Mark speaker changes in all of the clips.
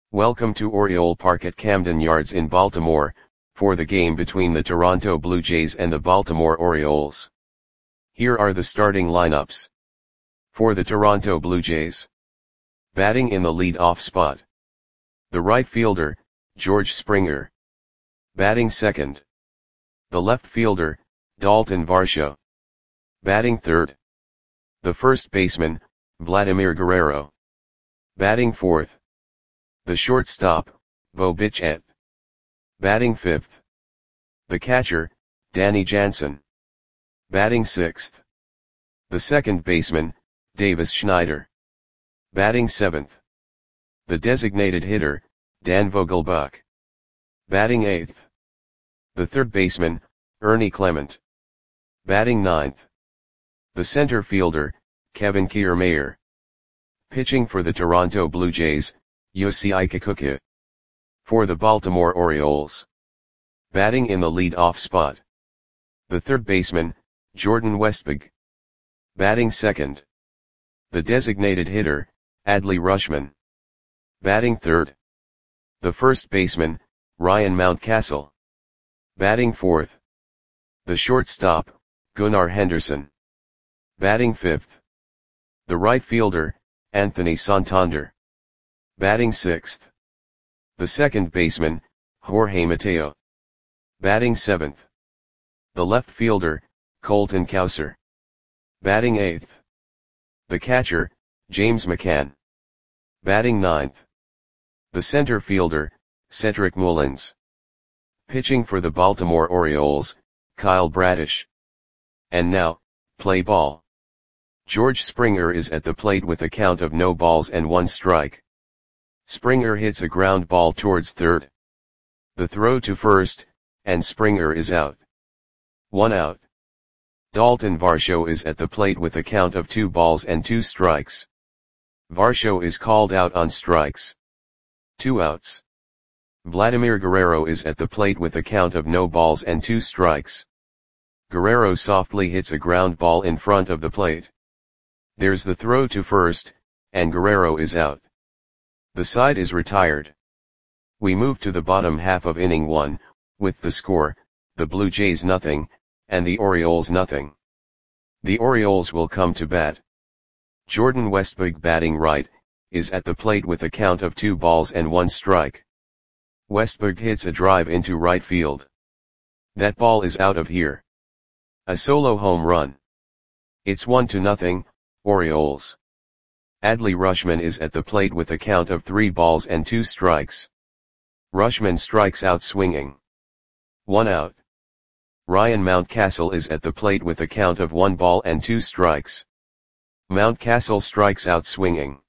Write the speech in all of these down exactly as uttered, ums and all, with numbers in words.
Speaker 1: Welcome to Oriole Park at Camden Yards in Baltimore, for the game between the Toronto Blue Jays and the Baltimore Orioles. Here are the starting lineups. For the Toronto Blue Jays. Batting in the lead-off spot. The right fielder, George Springer. Batting second. The left fielder, Dalton Varsho. Batting third. The first baseman, Vladimir Guerrero. Batting fourth. The shortstop, Bo Bichette. Batting fifth. The catcher, Danny Jansen. Batting sixth. The second baseman, Davis Schneider. Batting seventh. The designated hitter, Dan Vogelbach. Batting eighth. The third baseman, Ernie Clement. Batting ninth. The center fielder, Kevin Kiermaier. Pitching for the Toronto Blue Jays, Yosei Kikuchi. For the Baltimore Orioles. Batting in the lead-off spot. The third baseman, Jordan Westburg. Batting second. The designated hitter, Adley Rutschman. Batting third. The first baseman, Ryan Mountcastle. Batting fourth. The shortstop, Gunnar Henderson. Batting fifth. The right fielder, Anthony Santander. Batting sixth. The second baseman, Jorge Mateo. Batting seventh. The left fielder, Colton Cowser. Batting eighth. The catcher, James McCann. Batting ninth. The center fielder, Cedric Mullins. Pitching for the Baltimore Orioles, Kyle Bradish. And now, play ball. George Springer is at the plate with a count of no balls and one strike. Springer hits a ground ball towards third. The throw to first, and Springer is out. One out. Dalton Varsho is at the plate with a count of two balls and two strikes. Varsho is called out on strikes. Two outs. Vladimir Guerrero is at the plate with a count of no balls and two strikes. Guerrero softly hits a ground ball in front of the plate. There's the throw to first, and Guerrero is out. The side is retired. We move to the bottom half of inning one, with the score, the Blue Jays nothing, and the Orioles nothing. The Orioles will come to bat. Jordan Westburg, batting right, is at the plate with a count of two balls and one strike. Westburg hits a drive into right field. That ball is out of here. A solo home run. It's one to nothing, Orioles. Adley Rutschman is at the plate with a count of three balls and two strikes. Rutschman strikes out swinging. One out. Ryan Mountcastle is at the plate with a count of one ball and two strikes. Mountcastle strikes out swinging.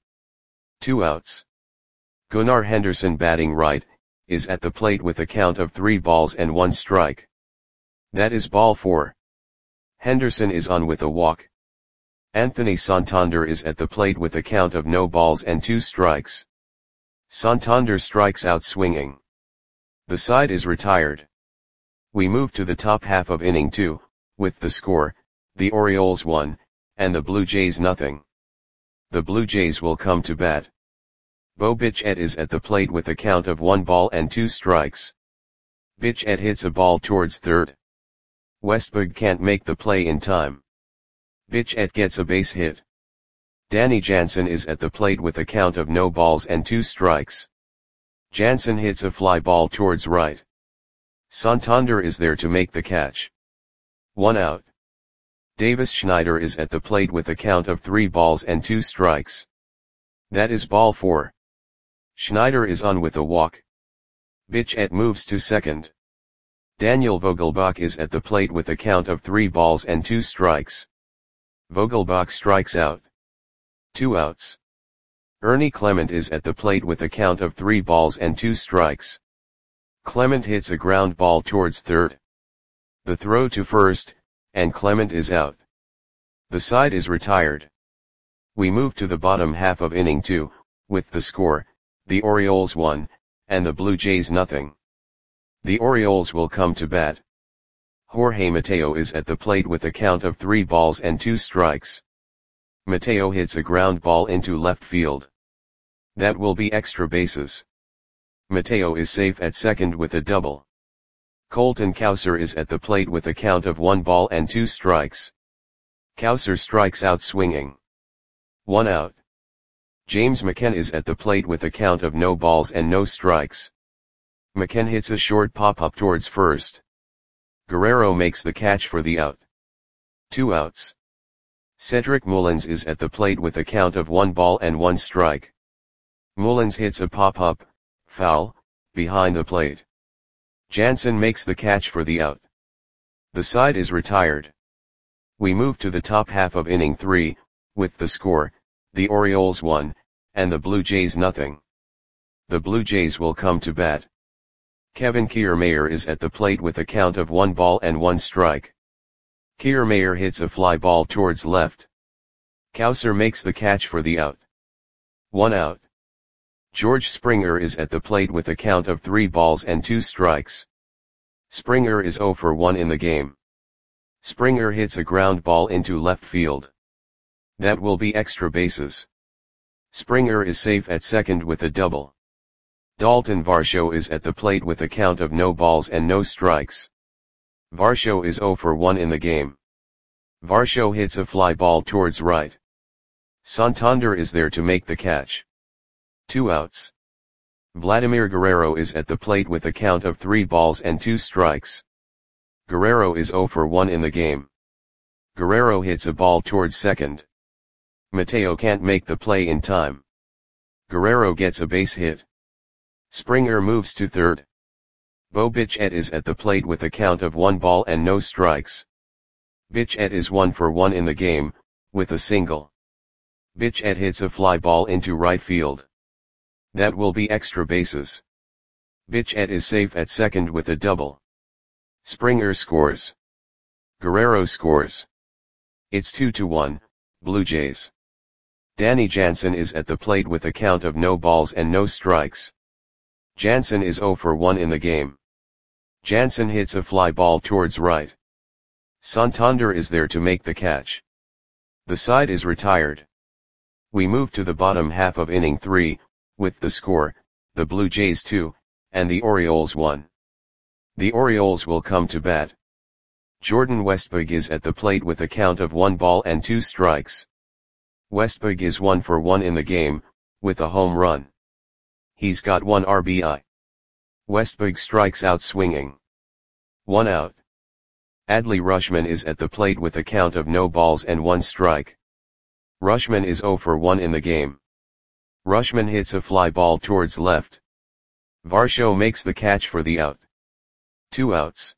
Speaker 1: Two outs. Gunnar Henderson, batting right, is at the plate with a count of three balls and one strike. That is ball four. Henderson is on with a walk. Anthony Santander is at the plate with a count of no balls and two strikes. Santander strikes out swinging. The side is retired. We move to the top half of inning two, with the score, the Orioles one, and the Blue Jays nothing. The Blue Jays will come to bat. Bo Bichette is at the plate with a count of one ball and two strikes. Bichette hits a ball towards third. Westburg can't make the play in time. Bichette gets a base hit. Danny Jansen is at the plate with a count of no balls and two strikes. Jansen hits a fly ball towards right. Santander is there to make the catch. One out. Davis Schneider is at the plate with a count of three balls and two strikes. That is ball four. Schneider is on with a walk. Bichette moves to second. Daniel Vogelbach is at the plate with a count of three balls and two strikes. Vogelbach strikes out. Two outs. Ernie Clement is at the plate with a count of three balls and two strikes. Clement hits a ground ball towards third. The throw to first, and Clement is out. The side is retired. We move to the bottom half of inning two, with the score, the Orioles one, and the Blue Jays nothing. The Orioles will come to bat. Jorge Mateo is at the plate with a count of three balls and two strikes. Mateo hits a ground ball into left field. That will be extra bases. Mateo is safe at second with a double. Colton Cowser is at the plate with a count of one ball and two strikes. Cowser strikes out swinging. One out. James McCann is at the plate with a count of no balls and no strikes. McCann hits a short pop-up towards first. Guerrero makes the catch for the out. Two outs. Cedric Mullins is at the plate with a count of one ball and one strike. Mullins hits a pop-up, foul, behind the plate. Jansen makes the catch for the out. The side is retired. We move to the top half of inning three, with the score, the Orioles one, and the Blue Jays nothing. The Blue Jays will come to bat. Kevin Kiermaier is at the plate with a count of one ball and one strike. Kiermaier hits a fly ball towards left. Cowser makes the catch for the out. One out. George Springer is at the plate with a count of three balls and two strikes. Springer is oh for one in the game. Springer hits a ground ball into left field. That will be extra bases. Springer is safe at second with a double. Dalton Varsho is at the plate with a count of no balls and no strikes. Varsho is oh for one in the game. Varsho hits a fly ball towards right. Santander is there to make the catch. Two outs. Vladimir Guerrero is at the plate with a count of three balls and two strikes. Guerrero is oh for one in the game. Guerrero hits a ball towards second. Mateo can't make the play in time. Guerrero gets a base hit. Springer moves to third. Bo Bichette is at the plate with a count of one ball and no strikes. Bichette is one for one in the game, with a single. Bichette hits a fly ball into right field. That will be extra bases. Bichette is safe at second with a double. Springer scores. Guerrero scores. It's two to one, Blue Jays. Danny Jansen is at the plate with a count of no balls and no strikes. Jansen is oh for one in the game. Jansen hits a fly ball towards right. Santander is there to make the catch. The side is retired. We move to the bottom half of inning three, with the score, the Blue Jays two, and the Orioles one. The Orioles will come to bat. Jordan Westburg is at the plate with a count of one ball and two strikes. Westburg is one for one in the game, with a home run. He's got one R B I. Westburg strikes out swinging. One out. Adley Rutschman is at the plate with a count of no balls and one strike. Rutschman is oh for one in the game. Rutschman hits a fly ball towards left. Varsho makes the catch for the out. Two outs.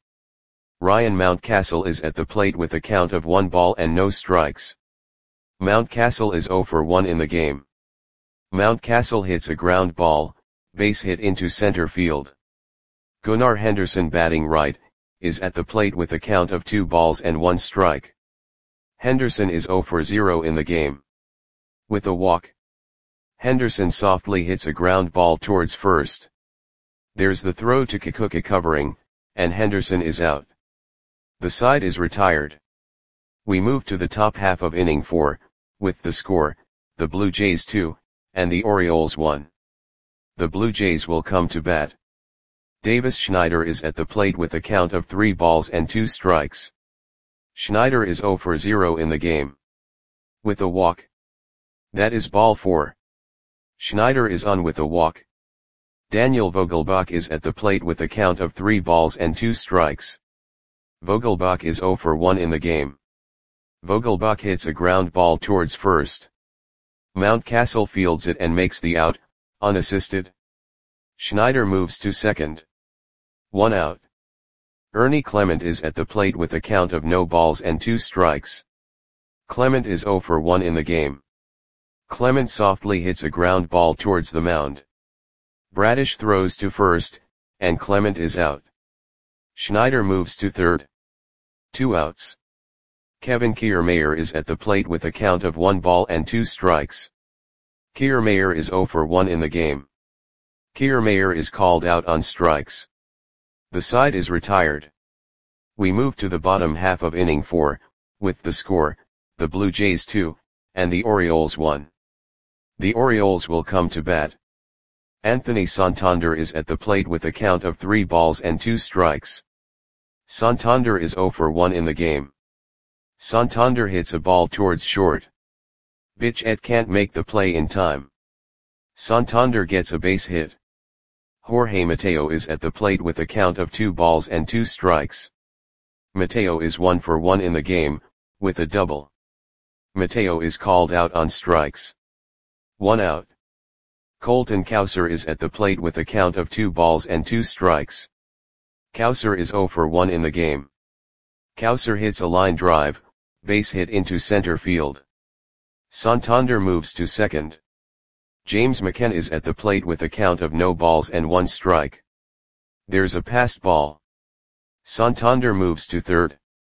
Speaker 1: Ryan Mountcastle is at the plate with a count of one ball and no strikes. Mountcastle is oh for one in the game. Mountcastle hits a ground ball, base hit into center field. Gunnar Henderson, batting right, is at the plate with a count of two balls and one strike. Henderson is oh for zero in the game. With a walk. Henderson softly hits a ground ball towards first. There's the throw to Kikuka covering, and Henderson is out. The side is retired. We move to the top half of inning four, with the score, the Blue Jays two, and the Orioles one. The Blue Jays will come to bat. Davis Schneider is at the plate with a count of three balls and two strikes. Schneider is oh for zero in the game. With a walk. That is ball four. Schneider is on with a walk. Daniel Vogelbach is at the plate with a count of three balls and two strikes. Vogelbach is oh for one in the game. Vogelbach hits a ground ball towards first. Mountcastle fields it and makes the out, unassisted. Schneider moves to second. One out. Ernie Clement is at the plate with a count of no balls and two strikes. Clement is oh for one in the game. Clement softly hits a ground ball towards the mound. Bradish throws to first, and Clement is out. Schneider moves to third. Two outs. Kevin Kiermaier is at the plate with a count of one ball and two strikes. Kiermaier is oh for one in the game. Kiermaier is called out on strikes. The side is retired. We move to the bottom half of inning four, with the score, the Blue Jays two, and the Orioles one. The Orioles will come to bat. Anthony Santander is at the plate with a count of three balls and two strikes. Santander is zero for one in the game. Santander hits a ball towards short. Bichette can't make the play in time. Santander gets a base hit. Jorge Mateo is at the plate with a count of two balls and two strikes. Mateo is one for one in the game, with a double. Mateo is called out on strikes. One out. Colton Cowser is at the plate with a count of two balls and two strikes. Cowser is zero for one in the game. Cowser hits a line drive, base hit into center field. Santander moves to second. James McCann is at the plate with a count of no balls and one strike. There's a passed ball. Santander moves to third.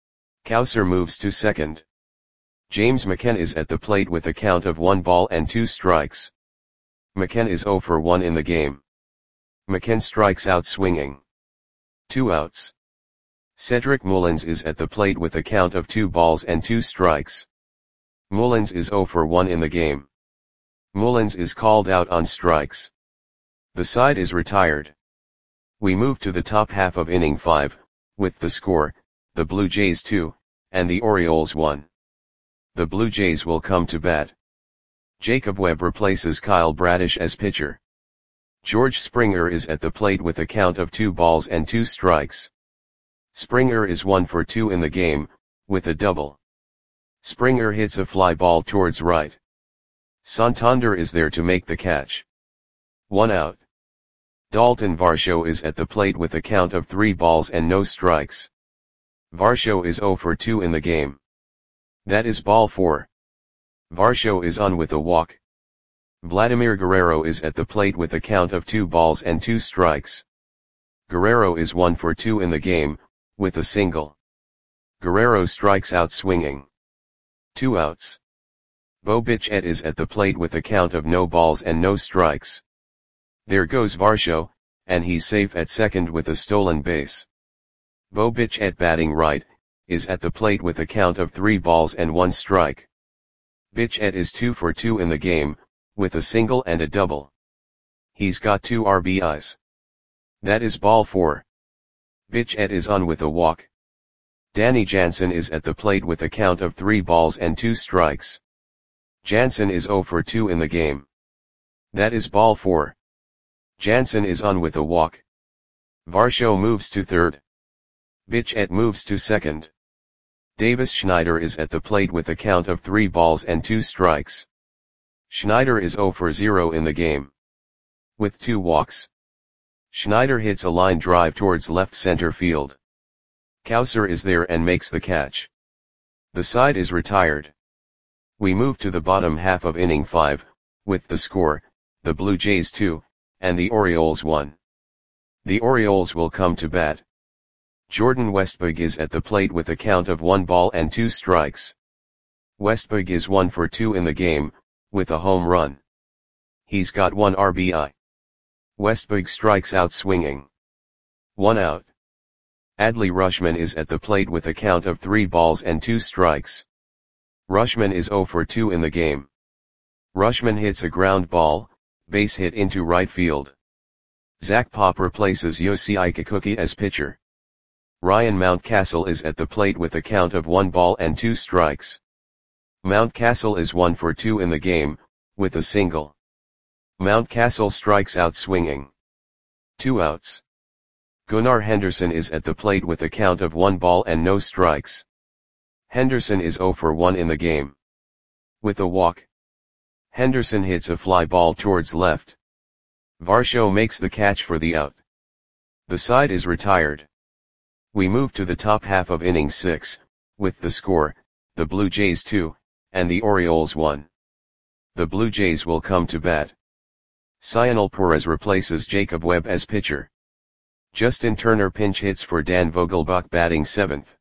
Speaker 1: Cowser moves to second. James McCann is at the plate with a count of one ball and two strikes. McCann is zero for one in the game. McCann strikes out swinging. Two outs. Cedric Mullins is at the plate with a count of two balls and two strikes. Mullins is zero for one in the game. Mullins is called out on strikes. The side is retired. We move to the top half of inning five, with the score, the Blue Jays two, and the Orioles one. The Blue Jays will come to bat. Jacob Webb replaces Kyle Bradish as pitcher. George Springer is at the plate with a count of two balls and two strikes. Springer is one for two in the game, with a double. Springer hits a fly ball towards right. Santander is there to make the catch. One out. Dalton Varsho is at the plate with a count of three balls and no strikes. Varsho is zero for two in the game. That is ball four. Varsho is on with a walk. Vladimir Guerrero is at the plate with a count of two balls and two strikes. Guerrero is one for two in the game, with a single. Guerrero strikes out swinging. Two outs. Bo Bichette is at the plate with a count of no balls and no strikes. There goes Varsho, and he's safe at second with a stolen base. Bo Bichette, batting right, is at the plate with a count of three balls and one strike. Bichette is two for two in the game, with a single and a double. He's got two R B Is. That is ball four. Bichette is on with a walk. Danny Jansen is at the plate with a count of three balls and two strikes. Jansen is zero for two in the game. That is ball four. Jansen is on with a walk. Varsho moves to third. Bichette moves to second. Davis Schneider is at the plate with a count of three balls and two strikes. Schneider is zero for zero in the game. With two walks. Schneider hits a line drive towards left center field. Cowser is there and makes the catch. The side is retired. We move to the bottom half of inning five, with the score, the Blue Jays two, and the Orioles one. The Orioles will come to bat. Jordan Westburg is at the plate with a count of one ball and two strikes. Westburg is one for two in the game, with a home run. He's got one R B I. Westburg strikes out swinging. One out. Adley Rutschman is at the plate with a count of three balls and two strikes. Rutschman is zero for two in the game. Rutschman hits a ground ball, base hit into right field. Zach Pop replaces Yossi Ikakuki as pitcher. Ryan Mountcastle is at the plate with a count of one ball and two strikes. Mountcastle is one for two in the game, with a single. Mountcastle strikes out swinging. Two outs. Gunnar Henderson is at the plate with a count of one ball and no strikes. Henderson is zero for one in the game. With a walk. Henderson hits a fly ball towards left. Varsho makes the catch for the out. The side is retired. We move to the top half of inning six, with the score, the Blue Jays two, and the Orioles one. The Blue Jays will come to bat. Cionel Perez replaces Jacob Webb as pitcher. Justin Turner pinch hits for Dan Vogelbach, batting seventh.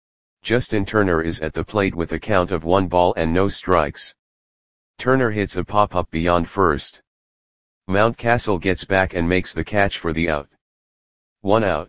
Speaker 1: Justin Turner is at the plate with a count of one ball and no strikes. Turner hits a pop-up beyond first. Mountcastle gets back and makes the catch for the out. One out.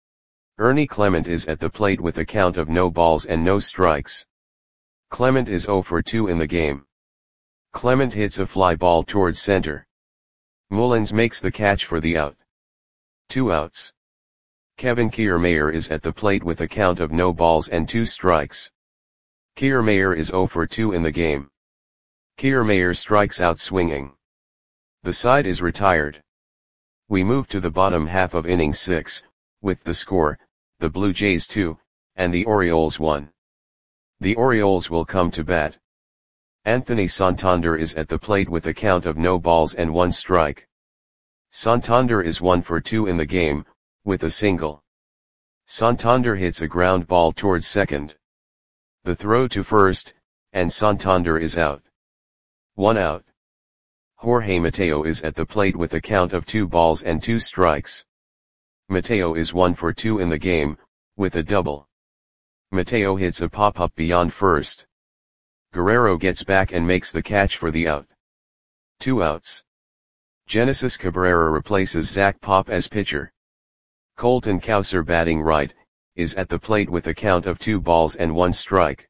Speaker 1: Ernie Clement is at the plate with a count of no balls and no strikes. Clement is zero for two in the game. Clement hits a fly ball towards center. Mullins makes the catch for the out. Two outs. Kevin Kiermaier is at the plate with a count of no balls and two strikes. Kiermaier is oh for two in the game. Kiermaier strikes out swinging. The side is retired. We move to the bottom half of inning six, with the score, the Blue Jays two, and the Orioles one. The Orioles will come to bat. Anthony Santander is at the plate with a count of no balls and one strike. Santander is one for two in the game, with a single. Santander hits a ground ball towards second. The throw to first, and Santander is out. One out. Jorge Mateo is at the plate with a count of two balls and two strikes. Mateo is one for two in the game, with a double. Mateo hits a pop-up beyond first. Guerrero gets back and makes the catch for the out. Two outs. Genesis Cabrera replaces Zach Pop as pitcher. Colton Cowser, batting right, is at the plate with a count of two balls and one strike.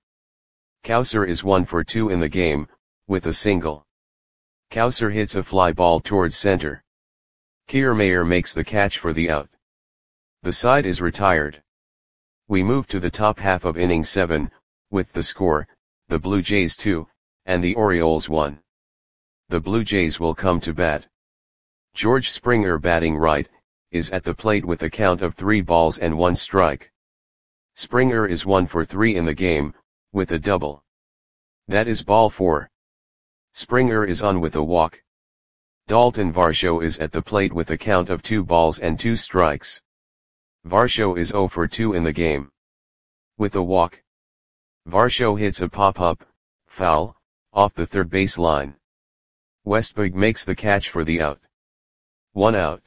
Speaker 1: Cowser is one for two in the game, with a single. Cowser hits a fly ball towards center. Kiermaier makes the catch for the out. The side is retired. We move to the top half of inning seven, with the score, the Blue Jays two, and the Orioles one. The Blue Jays will come to bat. George Springer, batting right, is at the plate with a count of three balls and one strike. Springer is one for three in the game, with a double. That is ball four. Springer is on with a walk. Dalton Varsho is at the plate with a count of two balls and two strikes. Varsho is oh for two in the game. With a walk. Varsho hits a pop-up, foul, off the third base line. Westberg makes the catch for the out. One out.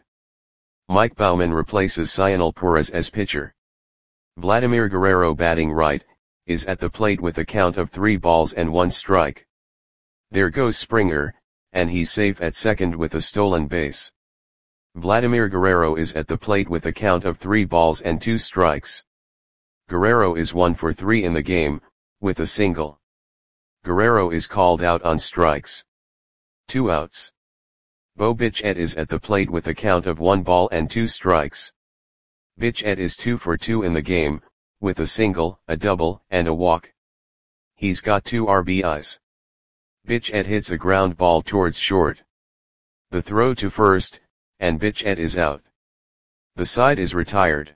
Speaker 1: Mike Baumann replaces Cionel Perez as pitcher. Vladimir Guerrero, batting right, is at the plate with a count of three balls and one strike. There goes Springer, and he's safe at second with a stolen base. Vladimir Guerrero is at the plate with a count of three balls and two strikes. Guerrero is one for three in the game, with a single. Guerrero is called out on strikes. Two outs. Bo Bichette is at the plate with a count of one ball and two strikes. Bichette is two for two in the game, with a single, a double, and a walk. He's got two R B Is. Bichette hits a ground ball towards short. The throw to first, and Bichette is out. The side is retired.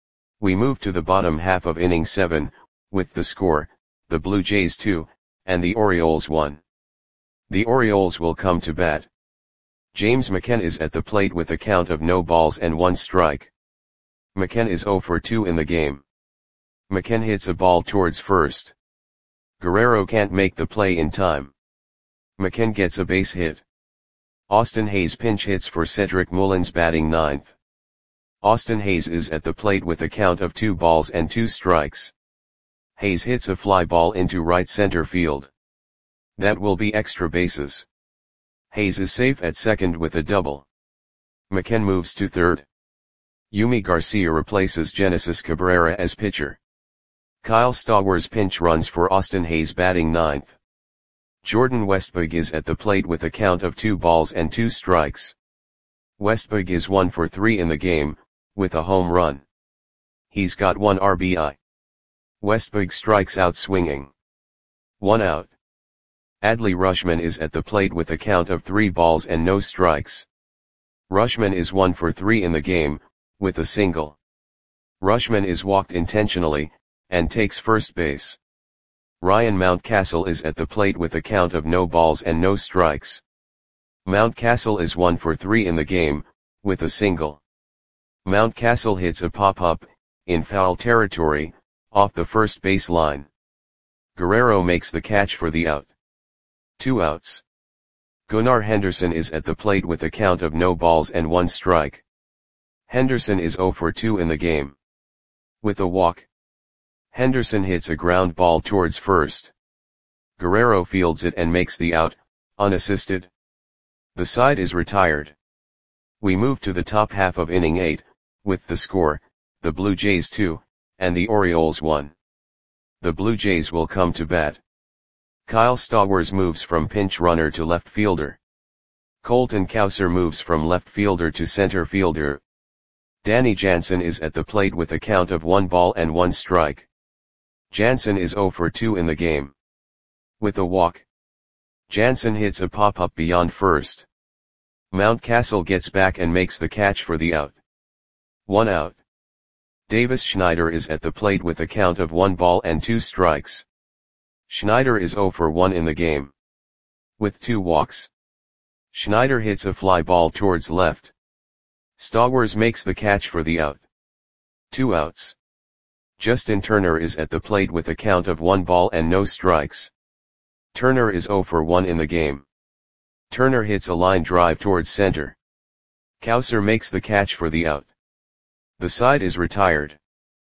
Speaker 1: We move to the bottom half of inning seven, with the score, the Blue Jays two, and the Orioles one. The Orioles will come to bat. James McCann is at the plate with a count of no balls and one strike. McCann is oh for two in the game. McCann hits a ball towards first. Guerrero can't make the play in time. McCann gets a base hit. Austin Hayes pinch hits for Cedric Mullins, batting ninth. Austin Hayes is at the plate with a count of two balls and two strikes. Hayes hits a fly ball into right center field. That will be extra bases. Hayes is safe at second with a double. McCann moves to third. Yumi Garcia replaces Genesis Cabrera as pitcher. Kyle Stowers pinch runs for Austin Hayes, batting ninth. Jordan Westberg is at the plate with a count of two balls and two strikes. Westberg is one for three in the game, with a home run. He's got one R B I. Westberg strikes out swinging. One out. Adley Rutschman is at the plate with a count of three balls and no strikes. Rutschman is one for three in the game, with a single. Rutschman is walked intentionally, and takes first base. Ryan Mountcastle is at the plate with a count of no balls and no strikes. Mountcastle is one for three in the game, with a single. Mountcastle hits a pop-up, in foul territory, off the first base line. Guerrero makes the catch for the out. Two outs. Gunnar Henderson is at the plate with a count of no balls and one strike. Henderson is oh for two in the game. With a walk. Henderson hits a ground ball towards first. Guerrero fields it and makes the out, unassisted. The side is retired. We move to the top half of inning eight, with the score, the Blue Jays two, and the Orioles one. The Blue Jays will come to bat. Kyle Stowers moves from pinch runner to left fielder. Colton Cowser moves from left fielder to center fielder. Danny Jansen is at the plate with a count of one ball and one strike. Jansen is zero for two in the game. With a walk, Jansen hits a pop-up beyond first. Mountcastle gets back and makes the catch for the out. One out. Davis Schneider is at the plate with a count of one ball and two strikes. Schneider is zero for one in the game. With two walks, Schneider hits a fly ball towards left. Stowers makes the catch for the out. Two outs. Justin Turner is at the plate with a count of one ball and no strikes. Turner is zero for one in the game. Turner hits a line drive towards center. Cowser makes the catch for the out. The side is retired.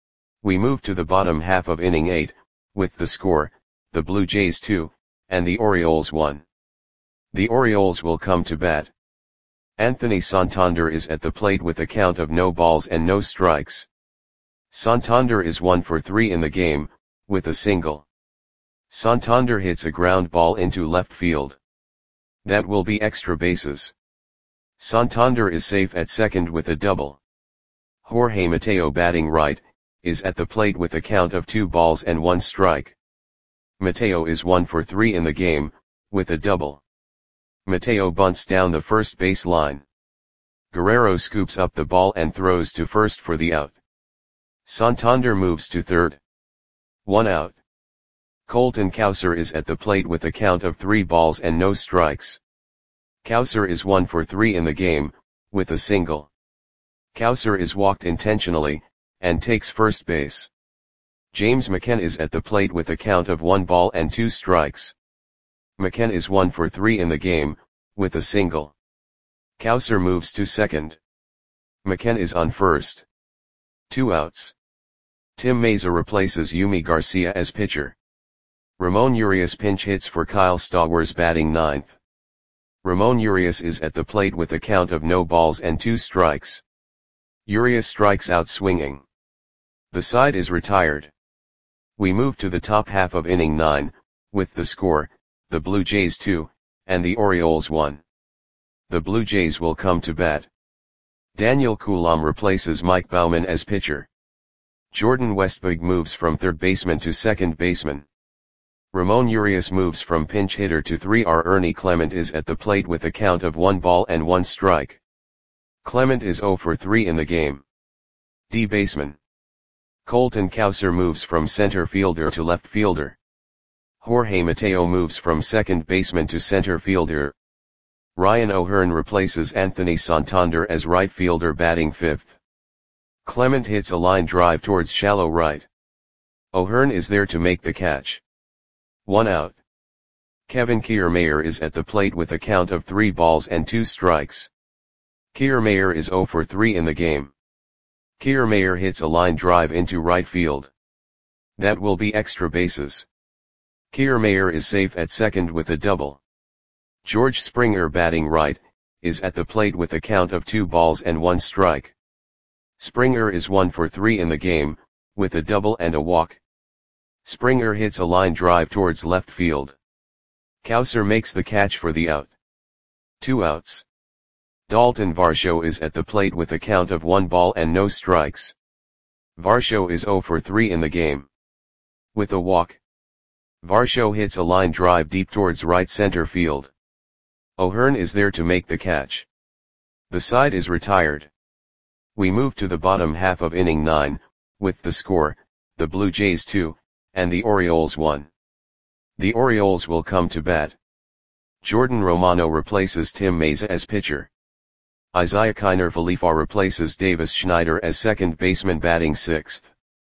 Speaker 1: We move to the bottom half of inning eight, with the score, the Blue Jays two, and the Orioles one. The Orioles will come to bat. Anthony Santander is at the plate with a count of no balls and no strikes. Santander is one for three in the game, with a single. Santander hits a ground ball into left field. That will be extra bases. Santander is safe at second with a double. Jorge Mateo, batting right, is at the plate with a count of two balls and one strike. Mateo is one for three in the game, with a double. Mateo bunts down the first base line. Guerrero scoops up the ball and throws to first for the out. Santander moves to third. One out. Colton Cowser is at the plate with a count of three balls and no strikes. Cowser is one for three in the game, with a single. Cowser is walked intentionally, and takes first base. James McCann is at the plate with a count of one ball and two strikes. McCann is one for three in the game, with a single. Cowser moves to second. McCann is on first. Two outs. Tim Mayza replaces Yumi Garcia as pitcher. Ramon Urias pinch hits for Kyle Stowers, batting ninth. Ramon Urias is at the plate with a count of no balls and two strikes. Urias strikes out swinging. The side is retired. We move to the top half of inning nine, with the score, the Blue Jays two, and the Orioles one. The Blue Jays will come to bat. Daniel Coulombe replaces Mike Baumann as pitcher. Jordan Westburg moves from third baseman to second baseman. Ramon Urias moves from pinch hitter to three R. Ernie Clement is at the plate with a count of one ball and one strike. Clement is zero for three in the game. D baseman. Colton Cowser moves from center fielder to left fielder. Jorge Mateo moves from second baseman to center fielder. Ryan O'Hearn replaces Anthony Santander as right fielder, batting fifth. Clement hits a line drive towards shallow right. O'Hearn is there to make the catch. One out. Kevin Kiermaier is at the plate with a count of three balls and two strikes. Kiermaier is zero for three in the game. Kiermaier hits a line drive into right field. That will be extra bases. Kiermaier is safe at second with a double. George Springer, batting right, is at the plate with a count of two balls and one strike. Springer is one for three in the game, with a double and a walk. Springer hits a line drive towards left field. Cowser makes the catch for the out. Two outs. Dalton Varsho is at the plate with a count of one ball and no strikes. Varsho is zero for three in the game. With a walk, Varsho hits a line drive deep towards right center field. O'Hearn is there to make the catch. The side is retired. We move to the bottom half of inning nine, with the score, the Blue Jays two, and the Orioles one. The Orioles will come to bat. Jordan Romano replaces Tim Mayza as pitcher. Isaiah Kiner Falefa replaces Davis Schneider as second baseman, batting sixth.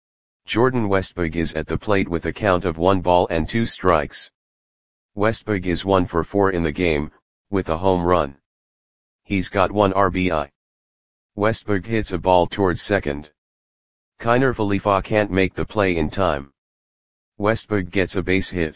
Speaker 1: Jordan Westburg is at the plate with a count of one ball and two strikes. Westburg is one for four in the game, with a home run. He's got one R B I. Westburg hits a ball towards second. Kiner Falefa can't make the play in time. Westburg gets a base hit.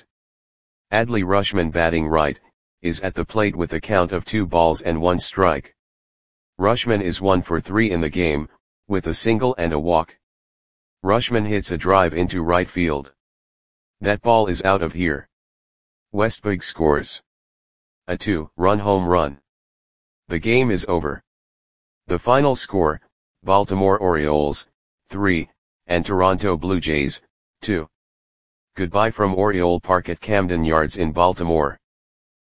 Speaker 1: Adley Rutschman, batting right, is at the plate with a count of two balls and one strike. Rutschman is one for three in the game, with a single and a walk. Rutschman hits a drive into right field. That ball is out of here. Westburg scores a two-run home run. The game is over. The final score, Baltimore Orioles, three, and Toronto Blue Jays, two. Goodbye from Oriole Park at Camden Yards in Baltimore.